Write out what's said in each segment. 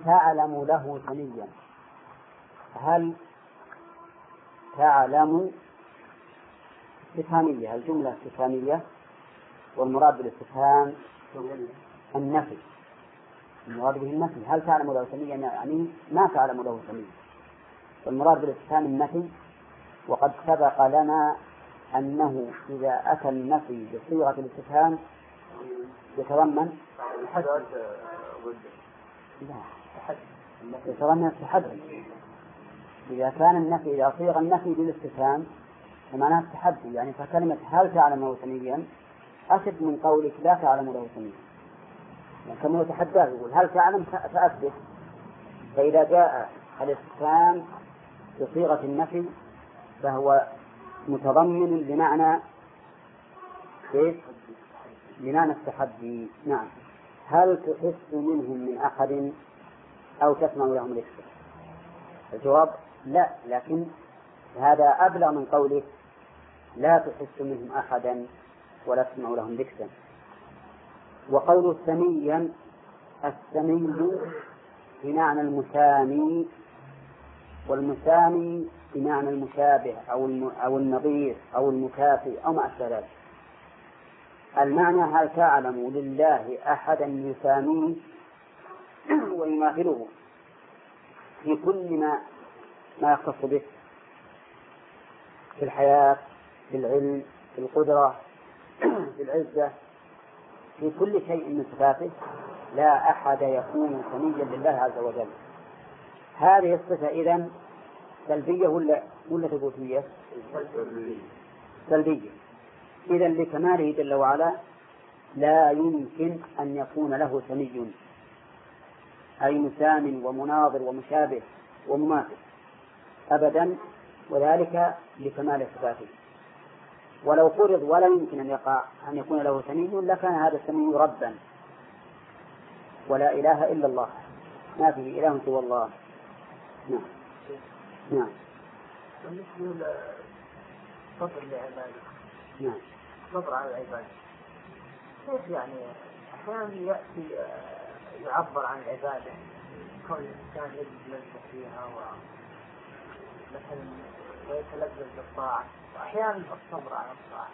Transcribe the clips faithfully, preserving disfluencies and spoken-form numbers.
تعلم له سميا. هل تعلم استفهامية، الجملة استفهامية، والمراد بالاستفهام النفي، المراد به النفي. هل تعلم له سميا يعني ما تعلم له سميا، والمراد بالاستفهام النفي. وقد سبق لنا أنه إذا أتى النفي بصيغة الاستفهام يتضمن يتضمن التحدي. إذا كان النفي إذا صيغ النفي بالاستفهام فمعناه التحدي، يعني فكلمة هل تعلم له سميا أشد من قولك لا تعلم له سميا، يعني كما يتحداه يقول هل تعلم فأثبت. فإذا جاء الاستفهام بصيغة النفي فهو متضمن بمعنى كيف؟ بمعنى التحدي. نعم. هل تحس منهم من أحد أو تسمع لهم ركزا؟ الجواب لا، لكن هذا أبلغ من قوله لا تحس منهم أحدا ولا تسمع لهم ركزا. وقول سميا، السمي بمعنى المسامي، والمسامي بمعنى المشابه أو أو النظير أو المكافئ أو ما أشبه ذلك. المعنى هل تعلم لله أحدا يساميه ويماثله في كل ما ما يختص به، في الحياة، في العلم، في القدرة، في العزة، في كل شيء من صفاته لا أحد يكون سميا لله عز وجل. هذه الصفة إذن سلبية ولا ولا ثبوتية؟ سلبية. إذن لكماله جل وعلا لا يمكن أن يكون له سمي، أي مسام ومناظر ومشابه ومماثل أبدا، وذلك لكمال صفاته. ولو فرض ولا يمكن أن يقع أن يكون له سمي لكان هذا السمي ربا، ولا إله إلا الله، ما فيه إله سوى الله. نعم. نعم. بالنسبة للصبر لعباده، نعم، صبر على العبادة، كيف يعني أحيانا يأتي يعبر عن العبادة كون الإنسان يجد لذة فيها ومثلا ويتلذذ بالطاعة، وأحيانا الصبر على الطاعة.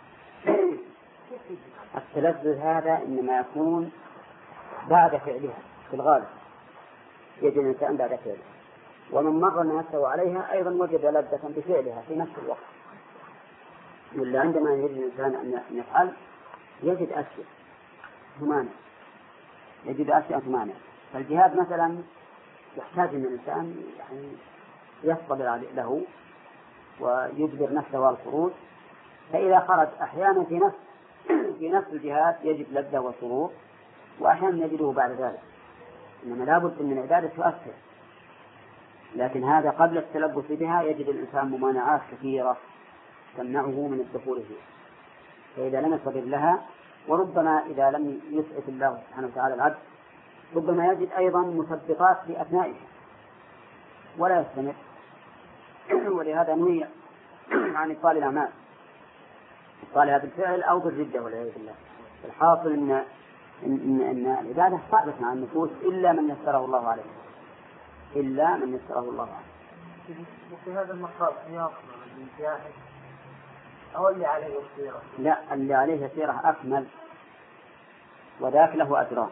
التلذذ هذا إنما يكون بعد فعلها في الغالب، يجد الإنسان بعد فعلها، ومن مر نفسه عليها أيضا وجد لذة بفعلها في نفس الوقت. ولا عندما يجد الإنسان أن يفعل يجد أشياء ثمانية، يجد أشياء ثمانية. فالجهاد مثلا يحتاج من الإنسان يعني يصبر له ويجبر نفسه على الخروج، فإذا خرج أحيانا في نفس في نفس الجهاد يجد لذة وسرور، وأحيانا يجده بعد ذلك. إنما لا بد من العبادة تؤثر، لكن هذا قبل التلبس بها يجد الإنسان ممانعات كثيرة تمنعه من الدخول فيها، فإذا لم يصبر لها، وربما إذا لم يسعف الله سبحانه وتعالى العبد ربما يجد أيضا مثبطات في أثنائها ولا يستمر. ولهذا نهي عن إبطال الأعمال، إبطالها بالفعل أو بالردة والعياذ بالله. الحاصل إن إن إن العبادة صعبة مع النفوس إلا من يسره الله عليه، إلا من يسره الله عليه. وفي هذا المقام يأخذ الجاهد أو اللي عليه السيرة؟ لا، اللي عليه سيرة أكمل، وذاك له أجران.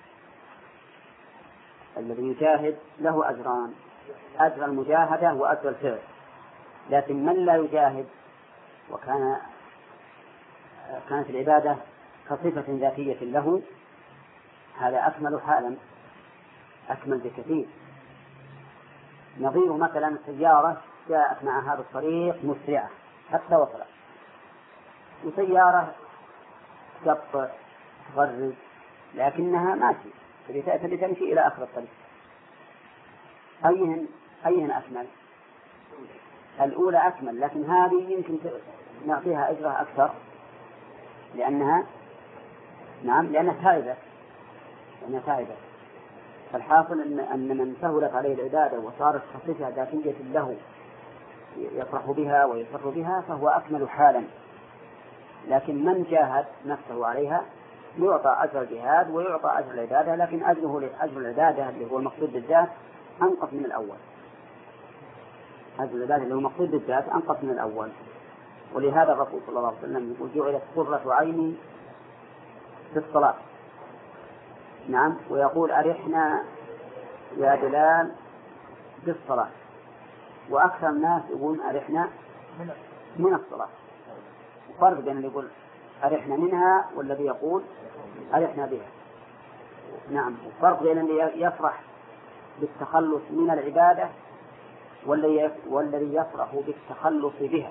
الذي يجاهد له أجران، أجر المجاهدة وأجر الفعل. لكن من لا يجاهد وكان كانت العبادة كصفة ذاتية له هذا أكمل حالا، أكمل بكثير. نظير مثلا سيارة جاءت مع هذا الطريق مسرعة حتى وصلت، وسيارة تبطئ تغرز لكنها ماشية تبي تمشي إلى آخر الطريق. أيهن أيهن أكمل؟ الأولى أكمل، لكن هذه يمكن نعطيها أجرها أكثر لأنها نعم لأنها تائبة، لأنها تائبة. فالحاصل أن أن من سهلت عليه العبادة وصارت خصيصة ذاتية له يفرح بها ويسر بها فهو أكمل حالا. لكن من جاهد نفسه عليها يعطى أجر الجهاد ويعطى أجر العبادة، لكن أجره أجر العبادة اللي هو المقصود بالذات أنقص من الأول. أجر العبادة اللي هو المقصود بالذات أنقص من الأول. ولهذا الرسول صلى الله عليه وسلم يقول جعلت قرة عيني في الصلاة. نعم. ويقول أرحنا يا بلال بالصلاة. وأكثر الناس يقول أرحنا من الصلاة. فرق بين اللي يقول أرحنا منها والذي يقول أرحنا بها. نعم. فرق بين اللي يفرح بالتخلص من العبادة والذي يفرح بالتخلص بها.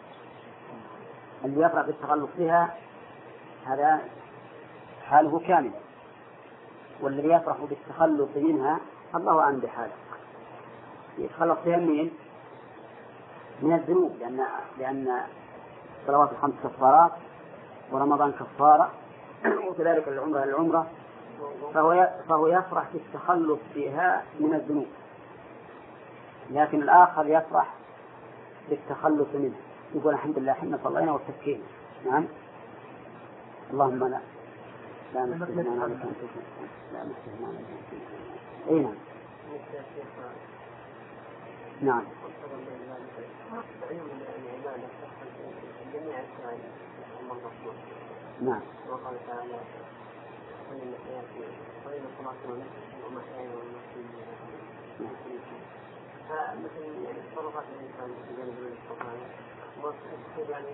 اللي يفرح بالتخلص بها هذا حاله كامل، والذي يفرح بالتخلص منها الله أعلم بحاله. يتخلص بها من من الذنوب، لأن لأن الصلوات الخمس كفارات ورمضان كفارة وكذلك العمرة العمرة، فهو فهو يفرح بالتخلص بها من الذنوب. لكن الآخر يفرح بالتخلص منه، يقول الحمد لله حنا صلينا وتكينا. نعم. اللهم لا لا نستهنا عليك أن تكون لا نستهنا عليك أن تكون. أي نعم. نعم. نعم. وقال تعالى وإن حياتي وإن صلاتي ونفسي ومحياي ومماتي فمثل يعني تصرفات الإنسان في جانب القرآن وتصير يعني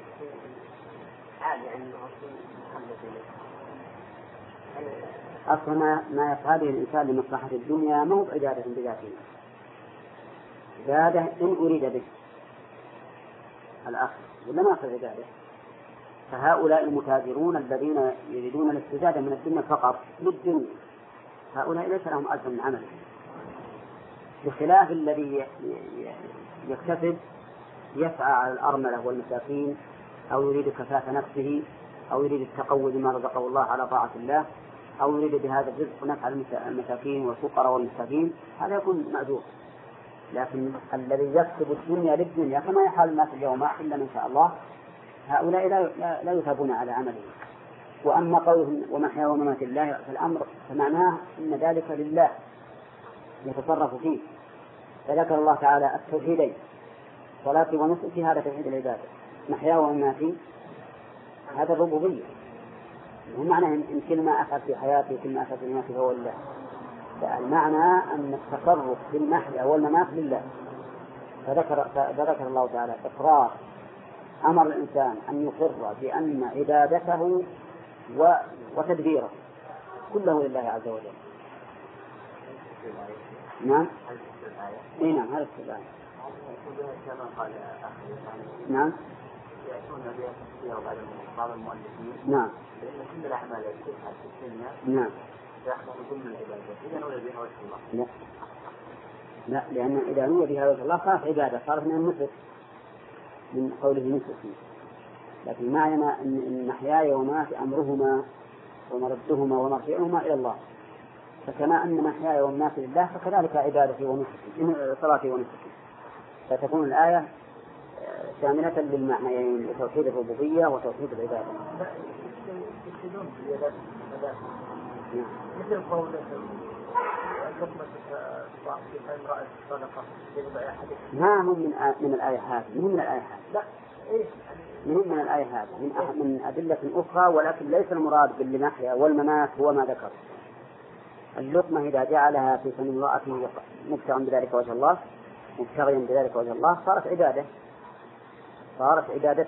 عادي عن الرسول محمد. أصلا ما يفعله الإنسان لمصلحة الدنيا ما هو عبادة بذاته، عبادة إن أريد به الآخر ولا ما في عبادة. فهؤلاء المتاجرون الذين يريدون الاستزادة من الدنيا فقط للدنيا، هؤلاء ليس لهم أجر من عمل، بخلاف الذي يكتسب يسعى على الأرملة والمساكين، أو يريد كفاف نفسه، أو يريد التقوى بما رزقه الله على طاعة الله، أو يريد بهذا الرزق نفع المساكين والفقراء والمساكين، هذا يكون مأجور. لكن الذي يكسب الدنيا للدنيا كما يحال الناس اليوم إلا من شاء الله، هؤلاء لا لا يثابون على عمله. وأما قولهم ومحيا وممات الله فالأمر فمعناه أن ذلك لله يتصرف فيه. فذكر الله تعالى التوحيدين صلاتي ونسكي، هذا توحيد العبادة. محيا ومماتي هذا الربوبية، ومعنى إن كل ما أفعل في حياتي وكل ما أفعل في مماتي فهو لله. فالمعنى أن التصرف في المحيا والممات لله. فذكر, فذكر الله تعالى إقرار أمر الإنسان أن يقر بأن عبادته وتدبيره كله لله عز وجل. نعم. إيه نعم. هذا السؤال. نعم. بعض المؤلفين. نعم. لأن كل الأعمال التي تفعل في الدنيا. نعم. تأخذ ضمن العبادة. إذا نوي بها وجه الله. لا. لا، لأن إذا نوي بها وجه الله صارت عبادة، صارت من النسك، من قوله نسك. لكن معنى أن محياي ومماتي أمرهما ومردهما ومرجعهما إلى الله. فكما أن محياي ومماتي لله فكذلك عبادتي ونسكي، صلاتي ونسكي. فتكون الآية شاملة للمعنيين، توحيد الربوبية وتوحيد العبادة. مثل قوله امرأة صدقة ما هم من من الآية هذه، من من الآية هذه. لا، من من الآية هذه من من أدلة أخرى، ولكن ليس المراد بالمحيا والممات هو ما ذكر. اللقمة إذا جعلها في فم امرأته مبتغيا بذلك وجه الله مبتغيا بذلك وجه الله صارت عبادة، صارت عبادة.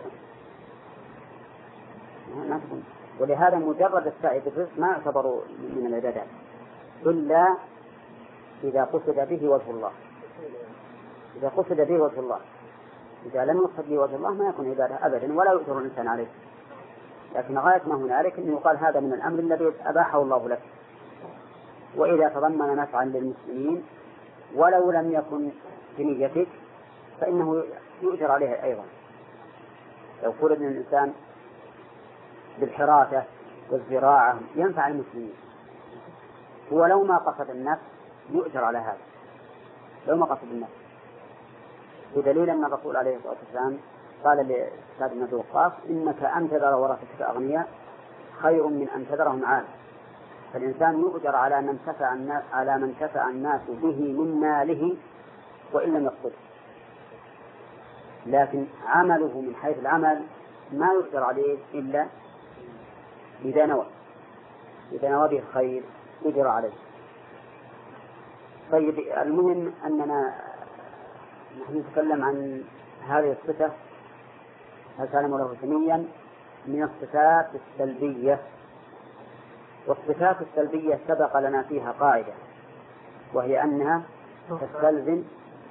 ولهذا مجرد السعي بالرزق ما يعتبر من العبادات إلا إذا قصد به وجه الله. إذا قصد به وجه الله، إذا لم يقصد به وجه الله ما يكون عبادة أبدا ولا يؤثر الإنسان عليه. لكن غاية ما هنالك أن يقال هذا من الأمر الذي أباحه الله لك. وإذا تضمن نفعا للمسلمين ولو لم يكن بنيتك فإنه يؤجر عليه أيضا. لو قلت أن الإنسان بالحراثة والزراعة ينفع المسلمين ولو ما قصد النفس يؤجر على هذا، لو ما قصد النفس. بدليل أن الرسول عليه الصلاة والسلام قال لسعد بن أبي وقاص إنك أن تذر ورثتك أغنياء خير من أن تذرهم عالة. فالإنسان يؤجر على من انتفع الناس على من انتفع الناس به من ماله وإن لم يقصده، لكن عمله من حيث العمل ما يؤجر عليه إلا إذا نوى إذا نوى به الخير يؤجر عليه. طيب المهم أننا نحن نتكلم عن هذه الصفة هل تعلم له سميا من الصفات السلبية. والصفات السلبية سبق لنا فيها قاعدة، وهي أنها تستلزم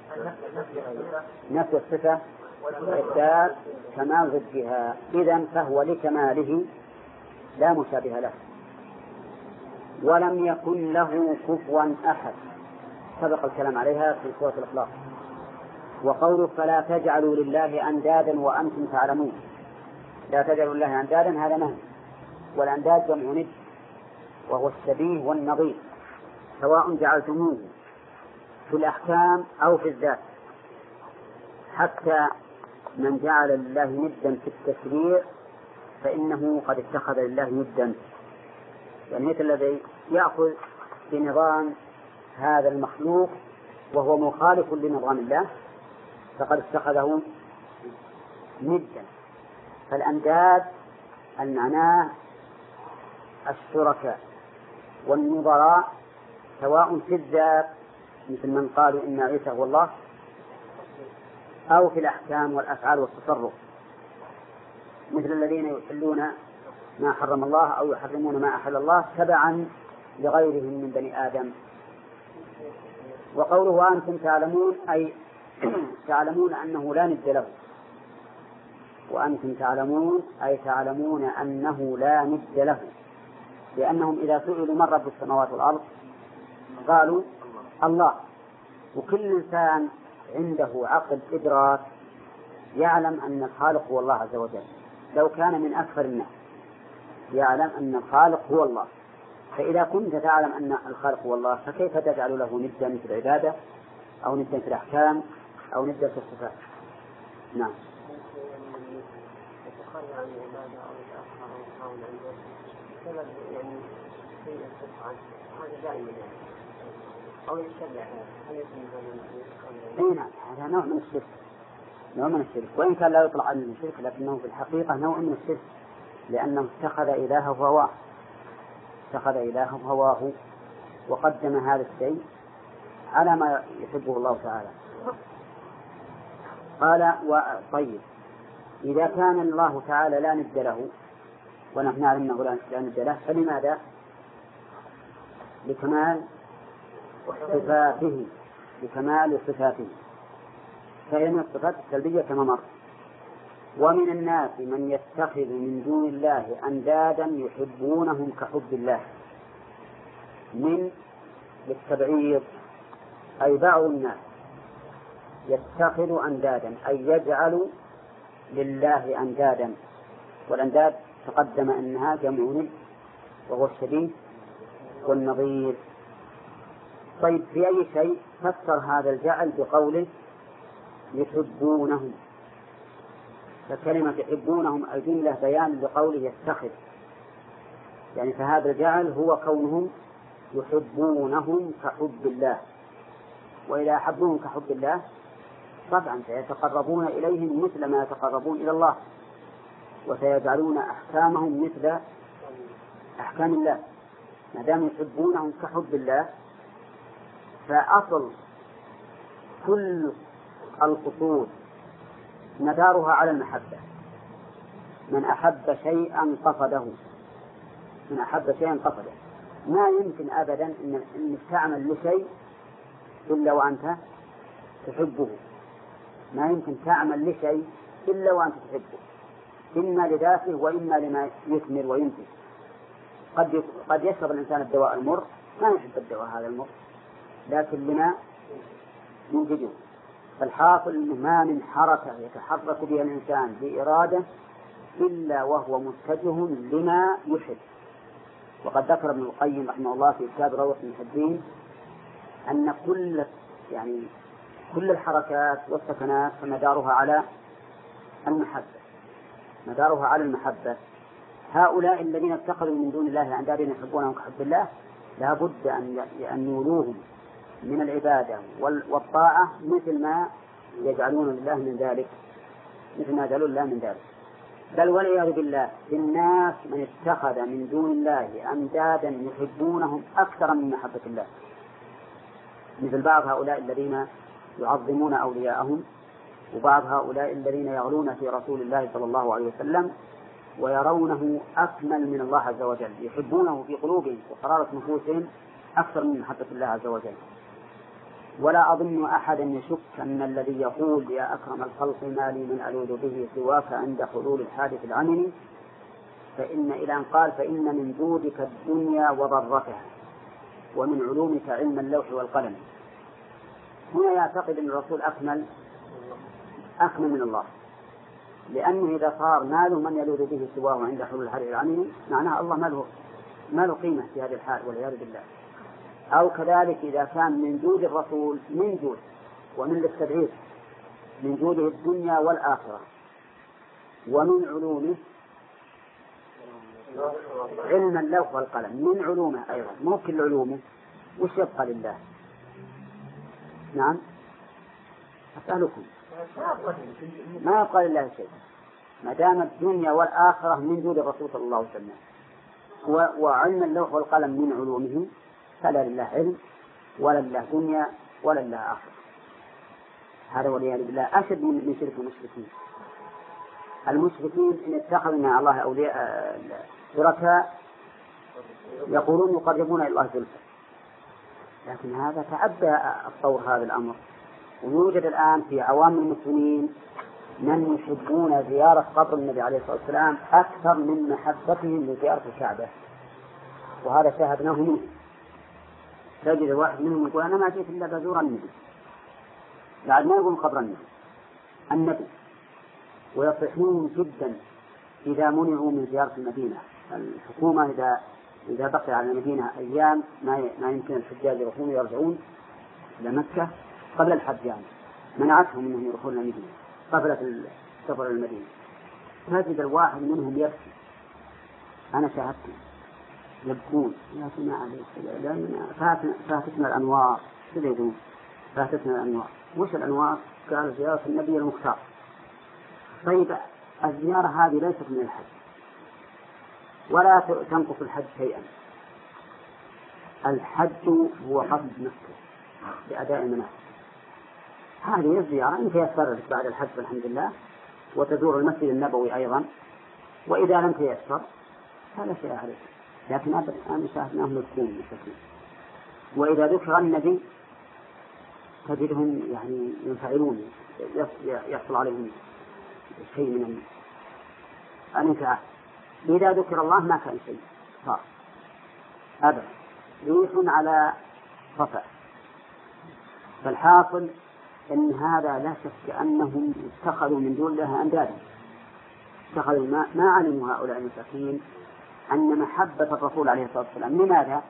نفس الصفة وإثبات كمال ضدها، إذن فهو لكماله لا مشابه له. ولم يكن له كفوا أحد، سبق الكلام عليها في سورة الإخلاص. وقوله فلا تجعلوا لله أندادا وأنتم تعلمون، لا تجعلوا لله أندادا هذا نهي، والأنداد جمع ند وهو الشبيه والنظير، سواء جعلتموه في الأحكام أو في الذات. حتى من جعل لله ندا في التشريع فإنه قد اتخذ لله ندا، يعني مثل الذي يأخذ بنظام هذا المخلوق وهو مخالف لنظام الله فقد اتخذه ندا. فالأنداد المعنى الشركاء والنظراء، سواء في الذات مثل من قالوا إن عيسى هو الله، أو في الأحكام والأفعال والتصرف مثل الذين يحلون ما حرم الله أو يحرمون ما أحل الله تبعا لغيرهم من بني آدم. وقوله أنتم تعلمون أي تعلمون أنه لا ند له، وأنتم تعلمون أي تعلمون أنه لا ند له، لأنهم إذا سئلوا من رب السماوات والأرض قالوا الله. وكل إنسان عنده عقل إدراك يعلم أن الخالق هو الله عز وجل، لو كان من أكثر الناس يعلم أن الخالق هو الله. فإذا كنت تعلم أن الخالق هو الله فكيف تجعل له ندا في العبادة أو ندا في الأحكام أو ندا في الصفات؟ نعم. أو يتبع أي نعم، هذا نوع من الشرك، نوع من الشرك، وإن كان لا يطلع عنه الشرك لكنه في الحقيقة نوع من الشرك، لأنه اتخذ إلهه هواه اتخذ إلهه هواه وقدم هذا الشيء على ما يحبه الله تعالى. قال طيب إذا كان الله تعالى لا ند له ونحن نعلم أنه لا ند له فلماذا؟ لكمال صفاته لكمال صفاته فهي من الصفات السلبية كما مر. ومن الناس من يتخذ من دون الله أندادا يحبونهم كحب الله، من للتبعيض، أي بعض الناس يتخذ أندادا أي يجعل لله أندادا، والأنداد تقدم أنها جمع ند وهو الشبيه والنظير. طيب في أي شيء فسر هذا الجعل بقوله يحبونهم، فكلمة يحبونهم الجملة بيان لقوله يتخذ، يعني فهذا الجعل هو كونهم يحبونهم كحب الله، وإذا أحبوهم كحب الله طبعا سيتقربون إليهم مثل ما يتقربون إلى الله، وسيجعلون أحكامهم مثل أحكام الله ما دام يحبونهم كحب الله. فأصل كل القصود مدارها على المحبة، من أحب شيئا قصده من أحب شيئا قصده ما يمكن أبدا أن أن تعمل لشيء إلا وأنت تحبه، ما يمكن تعمل لشيء إلا وأنت تحبه، إما لذاته وإما لما يثمر وينتج. قد قد يشرب الإنسان الدواء المر ما يحب الدواء هذا المر، لكن لما ينتجه. فالحاصل أنه ما من حركة يتحرك بها الإنسان بإرادة إلا وهو متجه لما يحب. وقد ذكر ابن القيم رحمه الله في كتاب روح المحبين أن كل يعني كل الحركات والسكنات فمدارها على المحبة، مدارها على المحبة. هؤلاء الذين اتخذوا من دون الله أندادا يحبونهم كحب الله لا بد أن يولوهم من العبادة والطاعة مثل ما يجعلون لله من ذلك، مثل ما يجعلون الله من ذلك. بل والعياذ بالله الناس من اتخذ من دون الله أندادا يحبونهم أكثر من محبة الله، مثل بعض هؤلاء الذين يعظمون أولياءهم، وبعض هؤلاء الذين يغلون في رسول الله صلى الله عليه وسلم ويرونه أكمل من الله عز وجل، يحبونه في قلوبهم وقرارة نفوسهم أكثر من محبة الله عز وجل. ولا أظن أحدا يشك أن الذي يقول يا أكرم الخلق ما لي من ألوذ به سواك عند حلول الحادث العمل، فإن إلى أن قال فإن من جودك الدنيا وضرتها ومن علومك علم اللوح والقلم، هنا يعتقد أن الرسول أكمل أكمل من الله، لأنه إذا صار ما له من يلوذ به سواه عند حلول الحادث العمل معناها الله ما له ما له قيمة في هذه الحال والعياذ بالله. أو كذلك إذا كان من جود الرسول من جود ومن الاستدعيف من جوده الدنيا والآخرة ومن علومه علم اللوح والقلم، من علومه أيضا مو كل علومه، وش يبقى لله؟ نعم أسألكم ما يبقى لله شيء ما دام الدنيا والآخرة من جود الرسول صلى الله عليه وسلم، وعلم اللوح والقلم من علومه، فلا لله علم ولا لله دنيا ولا لله آخرة. هذا والعياذ بالله أشد من شرك المشركين. المشركين إن اتخذوا مع الله أولياء شركاء يقولون يقربون إلى الله زلفى، لكن هذا تعدى الطور هذا الأمر، ويوجد الآن في عوام المسلمين من يحبون زيارة قبر النبي عليه الصلاة والسلام أكثر من محبتهم لزيارة الكعبة، وهذا شاهدناه منه. تجد واحد منهم يقول أنا ما جئت إلا بزور النبي، بعد ما يقول قبر النبي النبي ويصحون جدا إذا منعوا من زيارة المدينة. الحكومة إذا إذا بقي على المدينة أيام ما ما يمكن الحجاج يروحون ويرجعون إلى مكة قبل الحج، يعني منعتهم أنهم يروحون المدينة قبل السفر إلى المدينة. تجد الواحد منهم يبكي، أنا شاهدته يبكون يا سماع عليه لأن فاتنا فاتتنا الأنوار، تدرون فاتتنا الأنوار. وش الأنوار؟ قال زيارة النبي المختار. طيب الزيارة هذه ليست من الحج ولا تنقص الحج شيئا، الحج هو قصد مكة لأداء المناسك. هذه الزيارة إن تيسر لك بعد الحج والحمد لله وتزور المسجد النبوي أيضا، وإذا لم تيسر فلا شيء عليك، لكن أبدا أنا شاهدناه مسكين مسكين. وإذا ذكر النبي تجدهم يعني ينفعلون، يحصل عليهم شيء من الانفعال. إذا ذكر الله ما كان شيء صار أبدا، ريح على صفا. فالحاصل أن هذا لا شك أنهم اتخذوا من دون الله أندادا، اتخذوا ما, ما علموا هؤلاء المساكين أن محبة الرسول عليه الصلاة والسلام. لماذا؟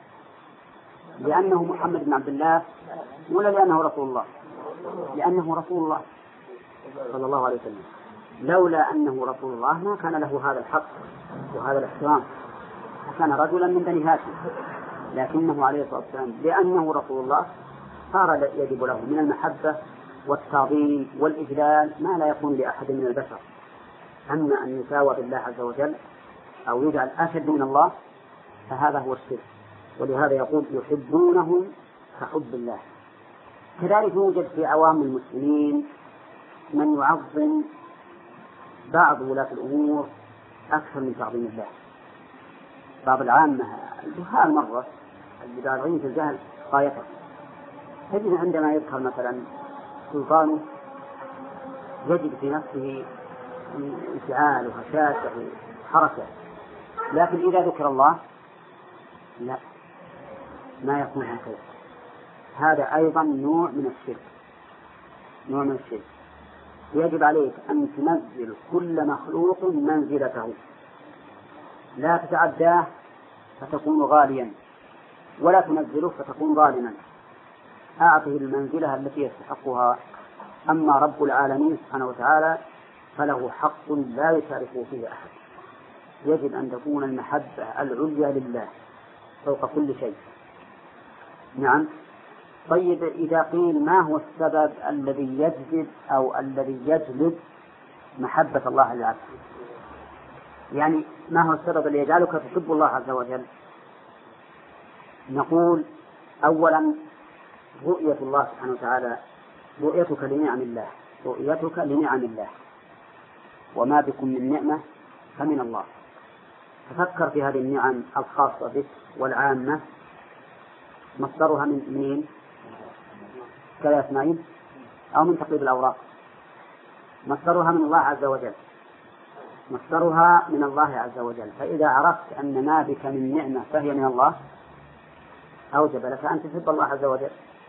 لأنه محمد بن عبد الله ولا لأنه رسول الله؟ لأنه رسول الله صلى الله عليه وسلم. لولا أنه رسول الله ما كان له هذا الحق وهذا الاحترام، كان رجلا من بني هاشم، لكنه عليه الصلاة والسلام لأنه رسول الله صار يجب له من المحبة والتعظيم والإجلال ما لا يكون لأحد من البشر. أما أن يساوى بالله عز وجل أو يجعل أشد من الله فهذا هو الشرك. ولهذا يقول يحبونهم كحب الله. كذلك يوجد في عوام المسلمين من يعظم بعض ولاة الأمور أكثر من تعظيم الله. بعض العامة الجهال مرة اللي بالغين في الجهل غايته، تجد عندما يظهر مثلا سلطانه يجد في نفسه انفعال وهشاشة وحركة، لكن إذا ذكر الله لا ما يكون هكذا. هذا أيضا نوع من الشرك، نوع من الشرك. يجب عليك أن تنزل كل مخلوق منزلته، لا تتعداه فتكون غاليا، ولا تنزله فتكون ظالما. أعطه المنزلة التي يستحقها. أما رب العالمين سبحانه وتعالى فله حق لا يشاركه فيه أحد. يجب أن تكون المحبة العليا لله فوق كل شيء. نعم. طيب إذا قيل ما هو السبب الذي يجذب أو الذي يجلب محبة الله للعبد، يعني ما هو السبب الذي يجعلك تحب الله عز وجل؟ نقول أولا رؤية الله سبحانه وتعالى، رؤيتك لنعم الله، رؤيتك لنعم الله، وما بكم من نعمة فمن الله. تفكر في هذه النعم الخاصة بك والعامة، مصدرها من منين؟ كذا اسماعيل أو من تقليد الأوراق؟ مصدرها من الله عز وجل، مصدرها من الله عز وجل. فإذا عرفت أن ما بك من نعمة فهي من الله أوجب لك أن تحب الله عز وجل،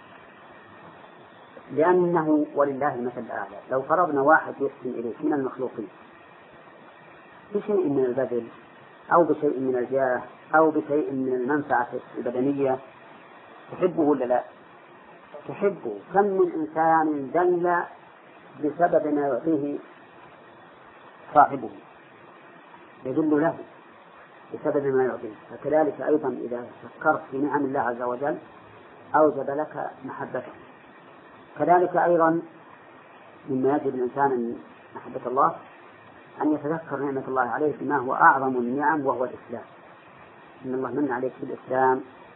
لأنه ولله المثل الأعلى. لو فرضنا واحد يحسن إليك من المخلوقين بشيء من البذل أو بشيء من الجاه أو بشيء من المنفعة البدنية، تحبه ولا لا؟ تحبه. كم من إنسان دل بسبب ما يعطيه صاحبه، يدل له بسبب ما يعطيه. فكذلك أيضا إذا فكرت في نعم الله عز وجل أوجب لك محبته. كذلك أيضا مما يجب الإنسان محبة الله أن يتذكر نعمة الله عليه بما هو أعظم النعم وهو الإسلام. إن الله من عليك بالإسلام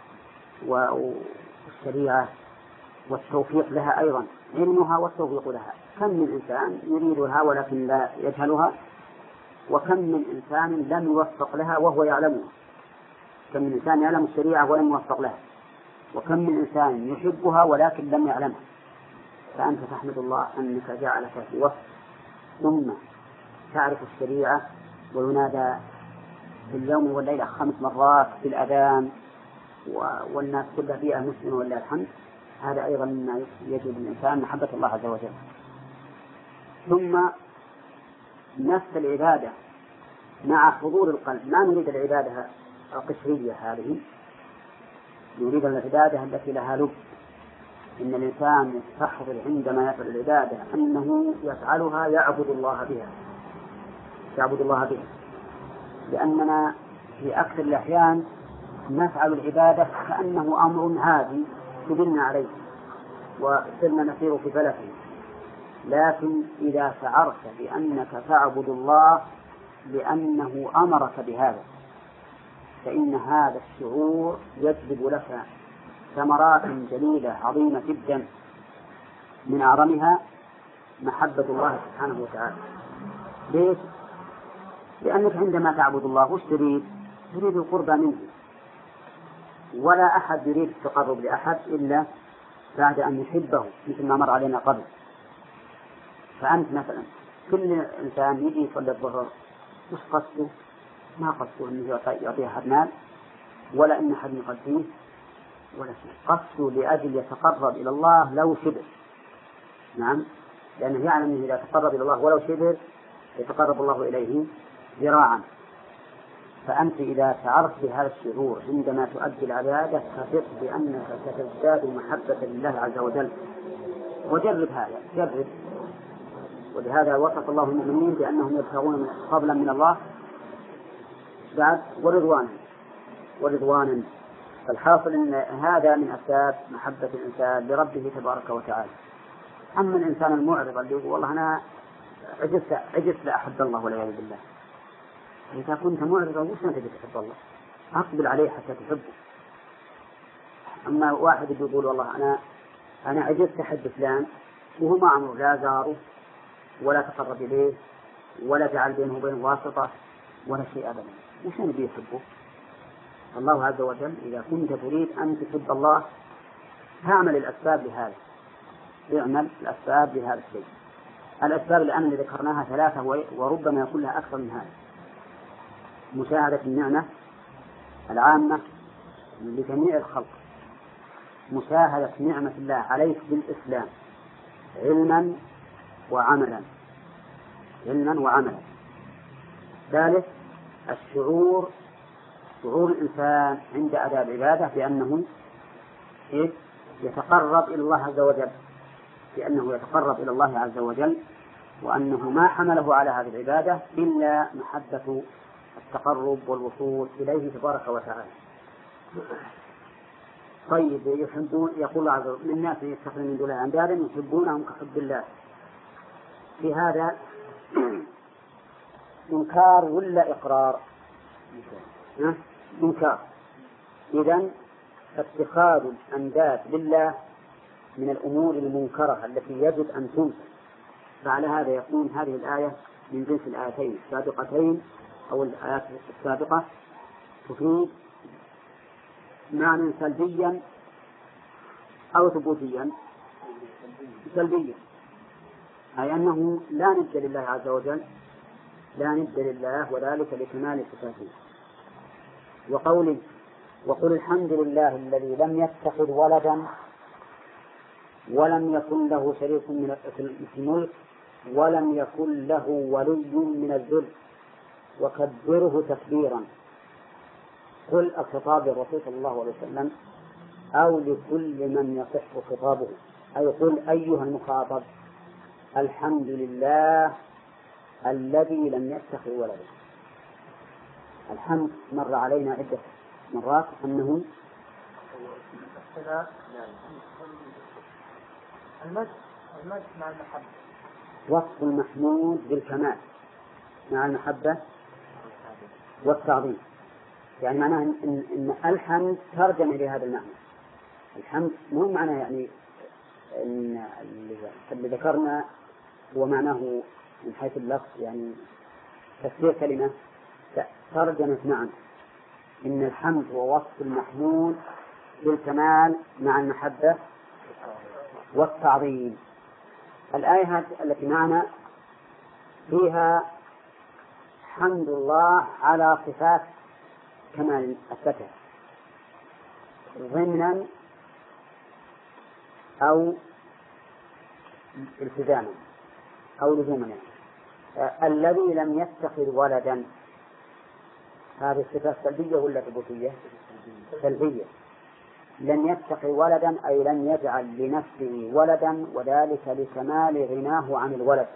والشريعة والتوفيق لها، أيضا علمها والتوفيق لها. كم من إنسان يريدها ولكن لا يجهلها، وكم من إنسان لم يوفق لها وهو يعلمها. كم من إنسان يعلم الشريعة ولم يوفق لها، وكم من إنسان يحبها ولكن لم يعلمها. فأنت تحمد الله أنك جعلك في وسط ثم تعرف الشريعة وينادى في اليوم والليلة خمس مرات في الأذان والناس كلها فيها مسلم ولله الحمد. هذا أيضا مما يجب الإنسان محبة الله عز وجل. ثم نفس العبادة مع حضور القلب. ما نريد العبادة القشرية هذه، نريد العبادة التي لها لب. إن الإنسان يستحضر عندما يفعل العبادة أنه يفعلها يعبد الله بها، يعبد الله بها. لأننا في أكثر الأحيان نفعل العبادة كأنه أمر عادي سبلنا عليه وصرنا نسير في فلكه. لكن إذا شعرت بأنك تعبد الله لأنه أمرك بهذا، فإن هذا الشعور يجلب لك ثمرات جليلة عظيمة جدا، من أعظمها محبة الله سبحانه وتعالى. ليش؟ لأنك عندما تعبد الله وش تريد؟ تريد القرب منه، ولا أحد يريد التقرب لأحد إلا بعد أن يحبه، مثل ما مر علينا قبل. فأنت مثلا كل إنسان يجي يصلي الظهر وش قصده؟ ما قصده أنه يعطيه أحد مال ولا أن أحد يقدمه ولا شيء، قصده لأجل يتقرب إلى الله لو شبر. نعم، لأنه يعلم أنه إذا تقرب إلى الله ولو شبر يتقرب الله إليه ذراعا. فأنت إذا شعرت بهذا الشعور عندما تؤدي العبادة فثق بأنك ستزداد محبة لله عز وجل. وجرب هذا، جرب. ولهذا وصف الله المؤمنين بأنهم يبتغون فضلا من الله بعد ورضوانا ورضوانا. فالحاصل أن هذا من أسباب محبة الإنسان لربه تبارك وتعالى. أما الإنسان المعرض اللي يقول والله أنا عجزت عجزت لا أحب الله والعياذ بالله، إذا كنت معرضا وش أنت تحب الله؟ أقبل عليه حتى تحبه. أما واحد يقول والله أنا أنا عجزت أحب فلان وهو ما عمره لا زاره ولا تقرب إليه ولا جعل بينه وبين واسطة ولا شيء أبدا، وش أنا بيحبه؟ الله عز وجل إذا كنت تريد أن تحب الله فاعمل الأسباب لهذا، اعمل الأسباب لهذا الشيء. الأسباب الآن اللي ذكرناها ثلاثة وربما يكون لها أكثر من هذا. مشاهدة النعمة العامة لجميع الخلق، مشاهدة نعمة الله عليك بالإسلام علما وعملا، علما وعملا. ثالث الشعور، شعور الإنسان عند أداء العبادة بأنه يتقرب إلى الله عز وجل، بأنه يتقرب إلى الله عز وجل، وأنه ما حمله على هذه العبادة إلا محبة التقرب والوصول إليه تبارك وتعالى. طيب يحبون، يقول الله عز وجل من الناس يتخذون من دون الله أندادا يحبونهم كحب الله. في هذا إنكار ولا إقرار؟ إنكار. إذن فاتخاذ الأنداد لله من الأمور المنكرة التي يجب أن تنكر، فعلى هذا يكون هذه الآية من جنس الآيتين السابقتين أو الآيات السابقة تفيد معنى سلبيا أو ثبوتيا. سلبيا أي أنه لا ند لله عز وجل، لا ند لله، وذلك لكمال صفاته. وقوله وقل الحمد لله الذي لم يتخذ ولدا ولم يكن له شريك في الملك ولم يكن له ولي من الذل وكبره تكبيرا. قل الخطاب للرسول صلى الله عليه وسلم أو لكل من يصح خطابه، أي قل أيها المخاطب الحمد لله الذي لم يتخذ ولدا. الحمد مر علينا عدة مرات أنه المد المد مع المحبة، وصف المحمود بالكمال مع المحبة والتعظيم. يعني معناه إن, إن الحمد ترجم إلى هذا المعنى. الحمد مو معناه يعني إن اللي ذكرنا هو معناه من حيث اللفظ يعني تفسير كلمة، ترجمت معا إن الحمد هو وصف المحمود بالكمال مع المحبة والتعظيم. الآية التي معنا فيها حمد الله على صفات كمال الفتح ضمنا أو التزاما أو لزوما. الذي لم يتخذ ولدا، هذه الصفة سلبية ولا ثبوتية؟ سلبية. لم يتخذ ولدا أي لم يجعل لنفسه ولدا، وذلك لكمال غناه عن الولد.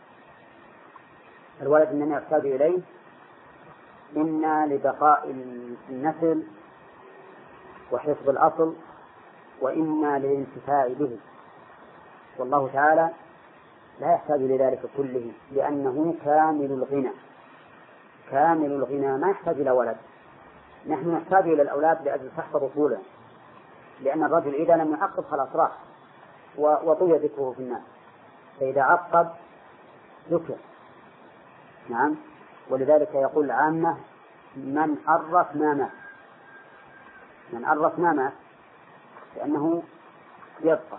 الولد إنما يحتاج إليه إما لبقاء النسل وحفظ الأصل، وإما للانتفاع به، والله تعالى لا يحتاج لذلك كله لأنه كامل الغنى. كامل الغنى ما يحتاج إلى ولد. نحن نحتاج إلى الأولاد لأجل تحفظ طوله، لأن الرجل إذا لم يعقب خلاص راح وطوي ذكره في الناس، فإذا عقب ذكر. نعم، ولذلك يقول العامة من عرف ما مات، من عرف ما مات لأنه يبقى.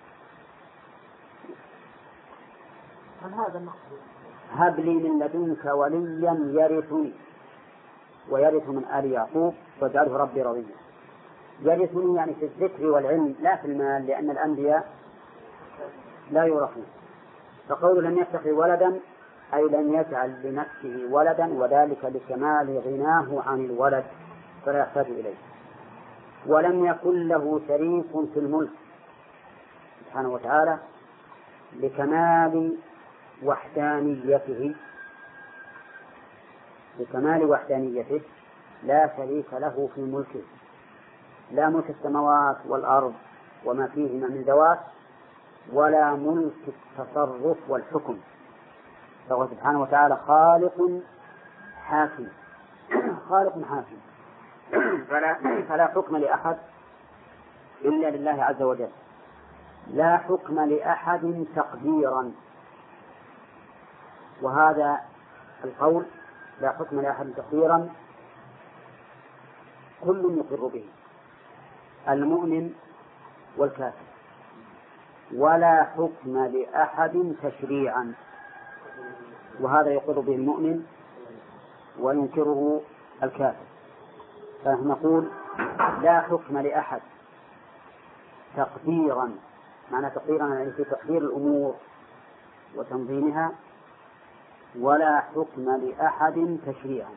هل هذا المقصود؟ هب لي من لدنك وليا يرثني ويرث من آل يعقوب واجعله ربي رضيا. يرثني يعني في الذكر والعلم لا في المال، لأن الأنبياء لا يورثون. فقول لم يتخذ ولدا أي لم يجعل لنفسه ولدا، وذلك لكمال غناه عن الولد فلا يحتاج إليه. ولم يكن له شريك في الملك سبحانه وتعالى لكمال وحدانيته، لكمال وحدانيته لا شريك له في ملكه، لا ملك السماوات والأرض وما فيهما من ذوات، ولا ملك التصرف والحكم، فهو سبحانه وتعالى خالق حاكم. خالق حاكم فلا, فلا حكم لأحد إلا لله عز وجل. لا حكم لأحد تقديرا، وهذا القول لا حكم لأحد تقديرا كل يقر به، المؤمن والكافر. ولا حكم لأحد تشريعا، وهذا يقر به المؤمن وينكره الكافر. فنقول لا حكم لأحد تقديرا، معنى تقديرا يعني في تقدير الأمور وتنظيمها، ولا حكم لأحد تشريعا،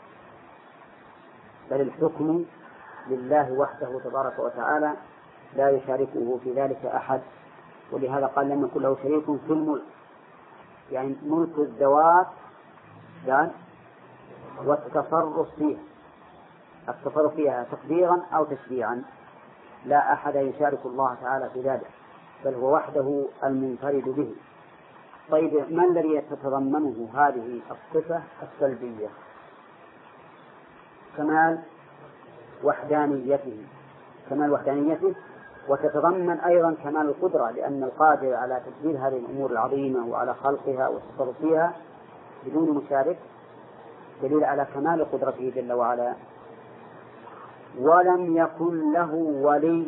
بل الحكم لله وحده تبارك وتعالى لا يشاركه في ذلك أحد. ولهذا قال لم يكن له شريك في الملك، يعني ملك الذوات قال والتصرف فيها، التصرف فيها تقديرا أو تشريعا، لا أحد يشارك الله تعالى في ذلك، بل هو وحده المنفرد به. طيب ما الذي تتضمنه هذه الصفة السلبية؟ كمال وحدانيته، كمال وحدانيته، وتتضمن أيضا كمال القدرة، لأن القادر على تدبير هذه الأمور العظيمة وعلى خلقها والتصرف فيها بدون مشارك دليل على كمال قدرته جل وعلا. ولم يكن له ولي،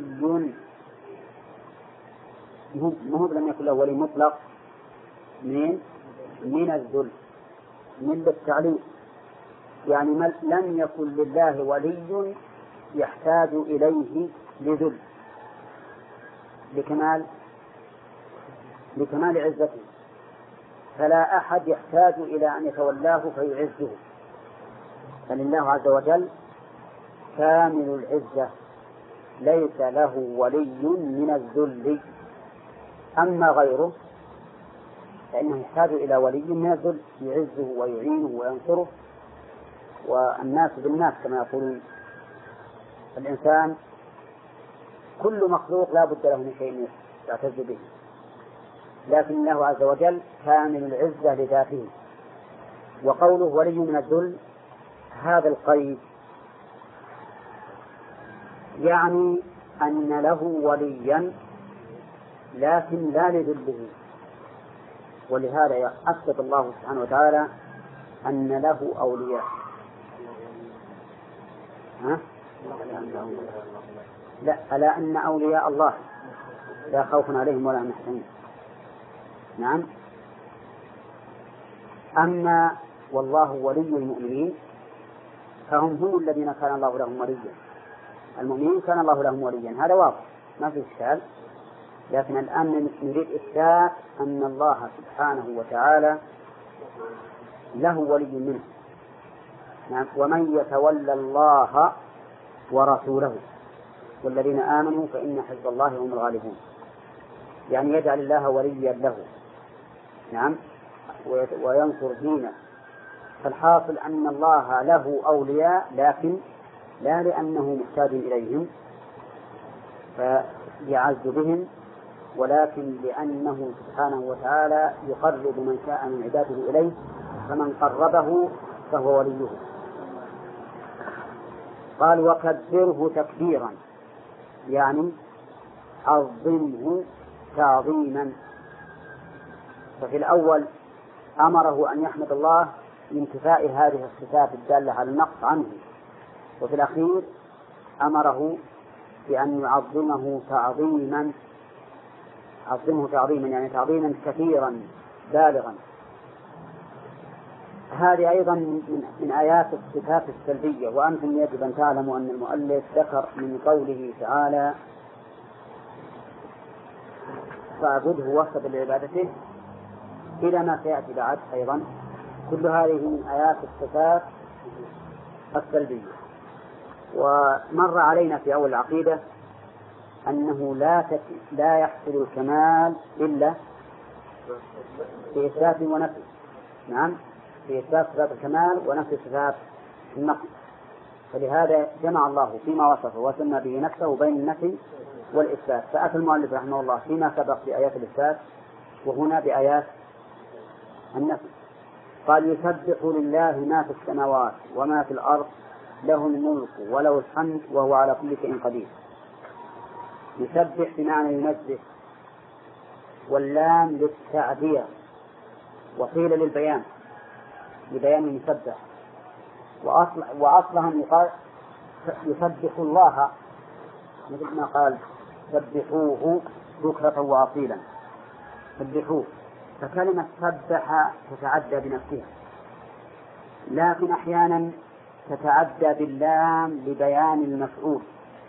مهب لم يكن له ولي مطلق من من الذل، من التعليم، يعني لم يكن لله ولي يحتاج إليه لذل، لكمال لكمال عزته، فلا أحد يحتاج إلى أن يتولاه فيعزه، فلله عز وجل كامل العزة، ليس له ولي من الذل. أما غيره فإنه يحتاج إلى ولي من الذل يعزه ويعينه وينصره، والناس بالناس كما يقولون. الإنسان كل مخلوق لا بد له من شيء يعتز به، لكن الله عز وجل كامل العزة لذاته. وقوله ولي من الذل هذا القيد يعني أن له وليا لكن لا لذله، ولهذا أثبت الله سبحانه وتعالى أن له أولياء. ها؟ لا، ألا أن أولياء الله لا خوف عليهم ولا هم يحزنون. نعم. أما والله ولي المؤمنين فهم هم الذين كان الله لهم وليا، المؤمنين كان الله لهم وليا، هذا واضح ما في إشكال. لكن الآن نريد إثبات أن الله سبحانه وتعالى له ولي منه. نعم. ومن يتولى الله ورسوله والذين آمنوا فإن حزب الله هم الغالبون، يعني يجعل الله وليا له. نعم. وينصر دينه. فالحاصل أن الله له أولياء، لكن لا لأنه محتاج إليهم فيعز بهم، ولكن لأنه سبحانه وتعالى يقرب من شاء من عباده إليه، فمن قربه فهو وليه. قال وكبره تكبيرا، يعني عظمه تعظيما. ففي الأول أمره أن يحمد الله لانتفاء هذه الصفات الدالة على النقص عنه، وفي الأخير أمره بأن يعظمه تعظيما، عظمه تعظيما يعني تعظيما كثيرا بالغا. هذه أيضا من آيات الصفات السلبية. وأنتم يجب أن تعلموا أن المؤلف ذكر من قوله تعالى فاعبده واصطبر لعبادته إلى ما سيأتي بعد أيضا، كل هذه من آيات الصفات السلبية. ومر علينا في أول العقيدة أنه لا لا يحصل الكمال إلا في إثبات ونفي. نعم، في إثبات صفات الكمال ونفي صفات النقص. فلهذا جمع الله فيما وصفه وسمى به نفسه بين النفي والإثبات. فأتى المؤلف رحمه الله فيما سبق بآيات الإثبات وهنا بآيات النفي. قال يسبح لله ما في السماوات وما في الأرض له الملك وله الحمد وهو على كل شيء قدير. يسبح بمعنى ينزه، واللام للتعبير، وقيل للبيان لبيان المسبح. وأصل وأصلها يقال يسبح الله، مثل ما قال سبحوه بكرة وأصيلا، سبحوه. فكلمة سبح تتعدى بنفسها، لكن أحيانا تتعدى باللام لبيان المفعول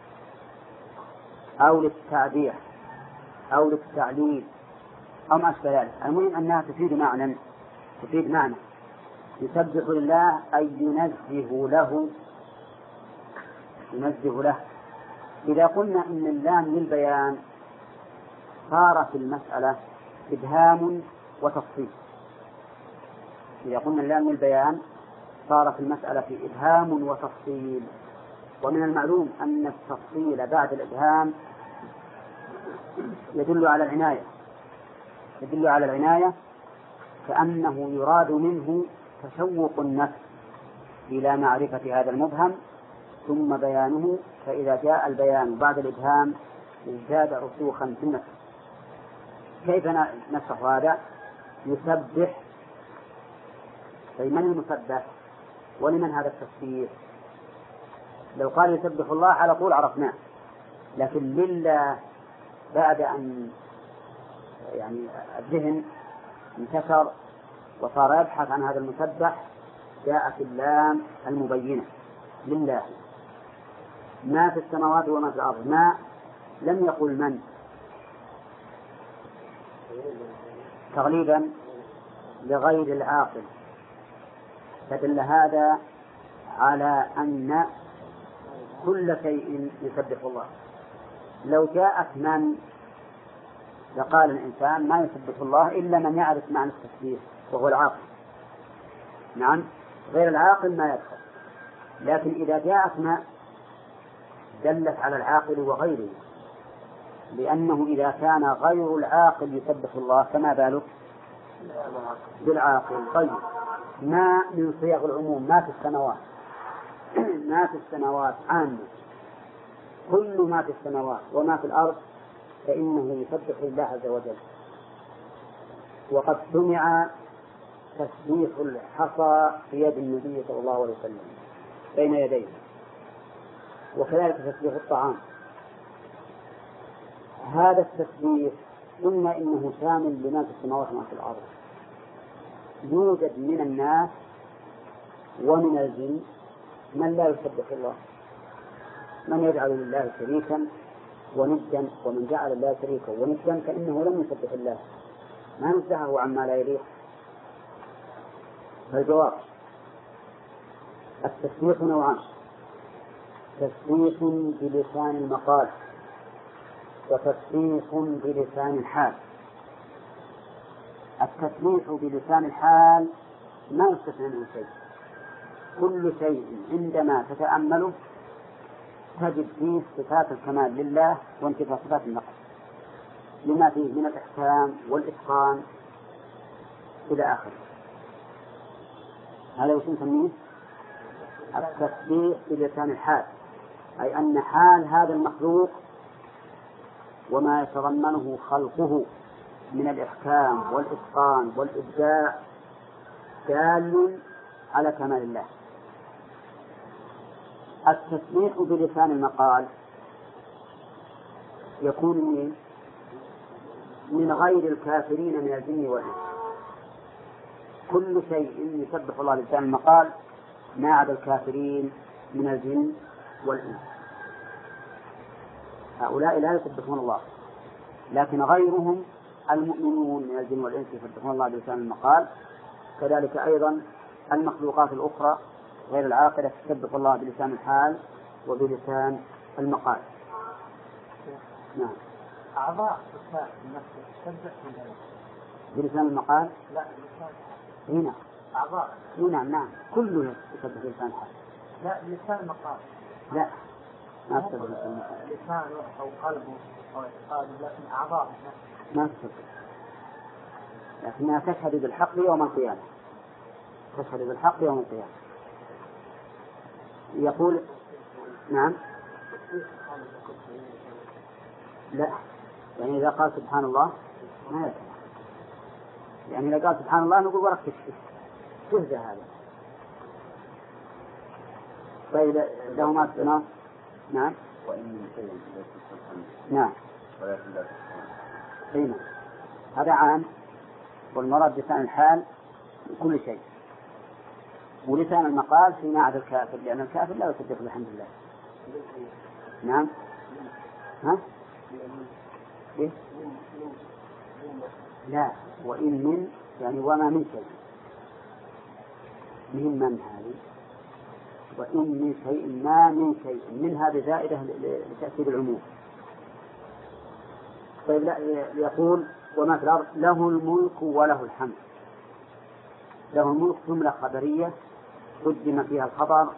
أو للتعبير أو للتعليل أو ما أشبه ذلك. المهم أنها تفيد معنى تفيد معنى يسبح لله أي ينزه له ينزه له. إذا قلنا إن اللام للبيان صار في المسألة إبهام وتفصيل. إذا قلنا اللام للبيان صارت المسألة في إبهام وتفصيل. ومن المعلوم أن التفصيل بعد الإبهام يدل على العناية يدل على العناية كأنه يراد منه تشوق النفس إلى معرفة هذا المبهم ثم بيانه، فإذا جاء البيان بعد الإبهام ازداد رسوخا في النفس. كيف نشرح هذا؟ يسبح، فمن المسبح ولمن هذا التسبيح؟ لو قال يسبح الله على طول عرفناه، لكن لله بعد أن يعني الذهن انتشر وصار يبحث عن هذا المسبح جاءت اللام المبينة لله. ما في السماوات وما في الأرض، ما لم يقل من تغليبا لغير العاقل، فدل هذا على أن كل شيء يسبح الله. لو جاءت من لقال الإنسان ما يسبح الله إلا من يعرف معنى التسبيح وهو العاقل. نعم، غير العاقل ما يدخل. لكن إذا جاءت ما دلت على العاقل وغيره، لأنه إذا كان غير العاقل يسبح الله فما بالك بالعاقل. طيب، ما من صيغ العموم، ما في السماوات ما في السماوات عامة، كل ما في السماوات وما في الأرض فإنه يسبح لله عز وجل. وقد سمع تسبيح الحصى في يد النبي صلى الله عليه وسلم بين يديه، وكذلك تسبيح الطعام. هذا التسبيح قلنا إنه شامل لما في السماوات وما في الأرض. يوجد من الناس ومن الجن من لا يسبح الله، من يجعل لله شريكا وندا، ومن جعل الله شريكا وندا كأنه لم يسبح الله، ما نزهه عما لا يليق. فالجواب التسبيح نوعان: تسبيح بلسان المقال وتسبيح بلسان الحال. التسبيح بلسان الحال ما يستثنى منه شيء، كل شيء عندما تتأمله تجد فيه صفات الكمال لله وانتفاء صفات النقص لما فيه من الإحكام والإتقان إلى آخره. هذا وش نسميه؟ التسبيح بلسان الحال، أي أن حال هذا المخلوق وما يتضمنه خلقه من الإحكام والإتقان والإبداع دال على كمال الله. التسبيح بلسان المقال يكون من من غير الكافرين من الجن والإنس. كل شيء يسبح الله بلسان المقال ما عدا الكافرين من الجن والإنس، هؤلاء لا يسبحون الله، لكن غيرهم المؤمنون من الجن والإنس يسبحون الله بلسان المقال. كذلك أيضا المخلوقات الأخرى غير العاقلة تسبح الله بلسان الحال وبلسان المقال. نعم. أعضاء لسان النفس تسبح بلسان المقال؟ لا، بلسان هنا أعضاء. نعم نعم كله يسبح بلسان الحال. لا، لسان المقال لا، ما تسبح بلسان المقال. لسانه أو قلبه أو اعتقاده، لكن أعضاء ما تسبح، لكنها تشهد بالحق يوم القيامة، تشهد بالحق يوم القيامة. يقول نعم. لا، يعني إذا قال سبحان الله ما يسمع، يعني إذا قال سبحان الله نقول ورك تشفي تهزى هذا. طيب له ما سمع. نعم. نعم. هنا هذا عام، والمراد لسان الحال كل شيء، ولسان المقال فيما عدا الكافر، لأن الكافر لا يصدق الحمد لله. نعم. ها؟ إيه؟ لا، وإن من يعني وما من شيء، من من هذه، وإن من شيء ما من شيء، من هذه زائدة لتأكيد العموم. طيب لا، يقول وما في الأرض له الملك وله الحمد. له الملك جملة خبرية قدم فيها الخبر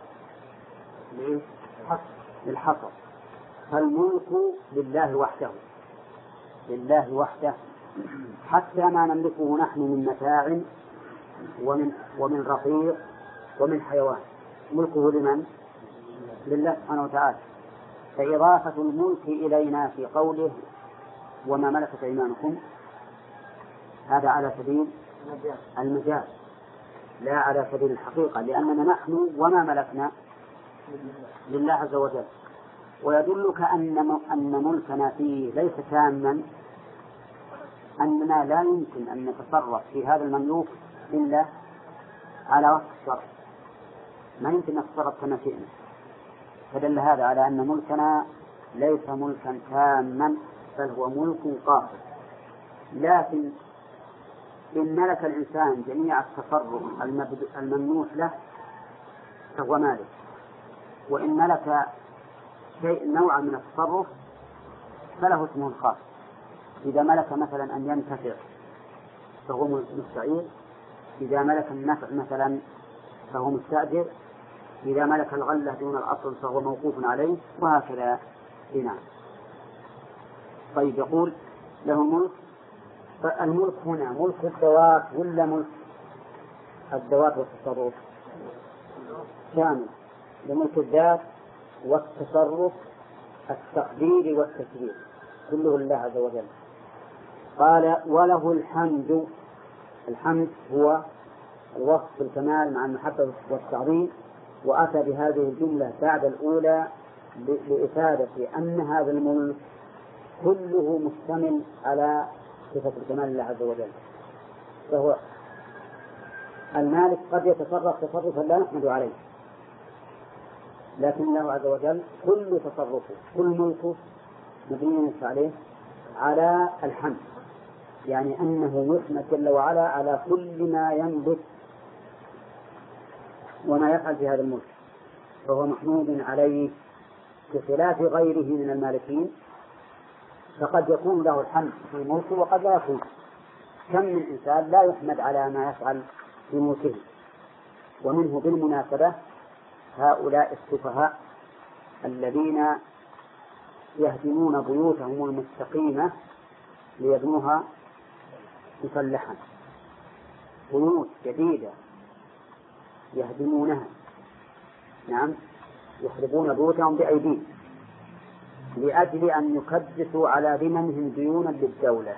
للحصر، فالملك لله وحده، لله وحده، حتى ما نملكه نحن من متاع ومن ومن رقيق ومن حيوان ملكه لمن؟ لله سبحانه وتعالى. فإضافة الملك إلينا في قوله وما ملكت أيمانكم هذا على سبيل المجاز لا على سبيل الحقيقة، لأننا نحن وما ملكنا لله عز وجل. ويدلك أن أن ملكنا فيه ليس تاما، أننا لا يمكن أن نتصرف في هذا المملوك إلا على وفق الشرع، ما يمكن أن نتصرف كما شئنا. فدل هذا على أن ملكنا ليس ملكا تاما، بل هو ملك قاصر. لكن إن ملك الإنسان جميع التصرف الممنوح له فهو مالك، وإن ملك شيء نوعا من التصرف فله اسمه الخاص. إذا ملك مثلا أن ينتفع فهو مستعير، إذا ملك النفع مثلا فهو مستأجر، إذا ملك الغلة دون الأصل فهو موقوف عليه، وهكذا بناء. طيب يقول له ملك، فالملك هنا ملك الذوات ولا ملك الذوات والتصرف؟ شامل لملك الذات والتصرف التقدير والتسبيح كله لله عز وجل. قال وله الحمد. الحمد هو الوصف بالكمال مع المحبة والتعظيم، وأتى بهذه الجملة بعد الأولى لإفادة أن هذا الملك كله مشتمل على صفة الكمال لله عز وجل. فهو المالك قد يتصرف تصرفا لا نحمد عليه، لكن الله عز وجل كل تصرفه كل ملكه مبني عليه على الحمد، يعني أنه يحمد جل وعلا على كل ما ينبت وما يفعل في هذا الملك، فهو محمود عليه بخلاف غيره من المالكين، فقد يكون له الحمد في ملكه وقد لا يكون. كم من إنسان لا يحمد على ما يفعل في ملكه. ومنه بالمناسبة هؤلاء السفهاء الذين يهدمون بيوتهم المستقيمة ليبنوها مسلحا، بيوت جديدة يهدمونها، نعم يخربون بيوتهم بأيديهم لأجل أن يكدسوا على ذممهم ديونا للدولة.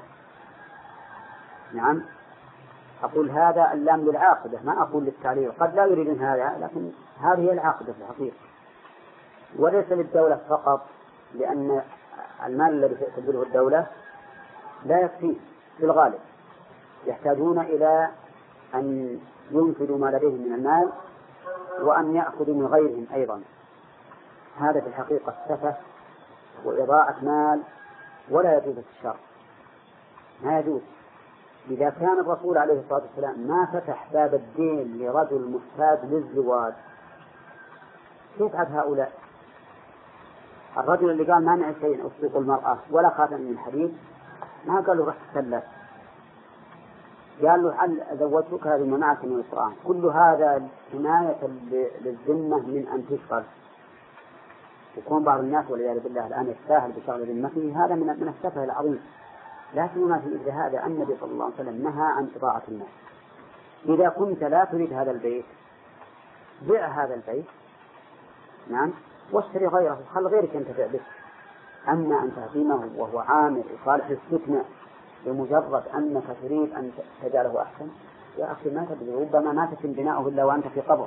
نعم أقول هذا اللام للعاقبة، ما أقول للتعليل، قد لا يريدون هذا، لكن هذه هي العاقبة في الحقيقة، وليس للدولة فقط، لأن المال الذي تبذله الدولة لا يكفي في الغالب، يحتاجون إلى أن ينفذوا ما لديهم من المال وأن يأخذوا من غيرهم أيضا. هذا في الحقيقة سفه وإضاعة مال ولا يجوز في الشرع، ما يجوز. إذا كان الرسول عليه الصلاة والسلام ما فتح باب الدين لرجل محتاج للزواج، كيف عاد هؤلاء؟ الرجل اللي قال ما معي شيء أصدق المرأة ولا خاتم من حديد، ما قال له رح تسلف، قال له هل زوجتك هذه منعك من القرآن. كل هذا حماية للذمة من أن تشغل. يكون بعض الناس والعياذ بالله الآن يستاهل بشغل ذمته، هذا من من السفه العظيم. لكن ما في مثل هذا النبي صلى الله عليه وسلم نهى عن إضاعة المال. إذا كنت لا تريد هذا البيت بيع هذا البيت، نعم، واشتري غيره، خل غيرك ينتفع به. أما أن تهدمه وهو عامر وصالح للسكنة بمجرد أنك تريد أن تجعله أحسن، يا أخي ما تدري، ربما ما تتم بناؤه إلا وأنت في قبر،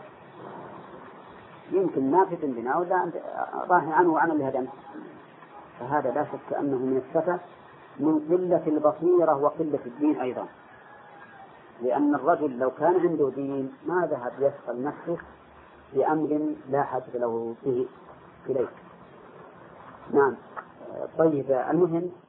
يمكن ما تتم بناؤه إلا أنت راهي عنه وعن اللي هدمه. فهذا لا شك أنه من السفة، من قلة البصيرة وقلة الدين أيضا، لأن الرجل لو كان عنده دين ما ذهب يشغل نفسه بأمر لا حاجة له به إليه. نعم. طيب المهم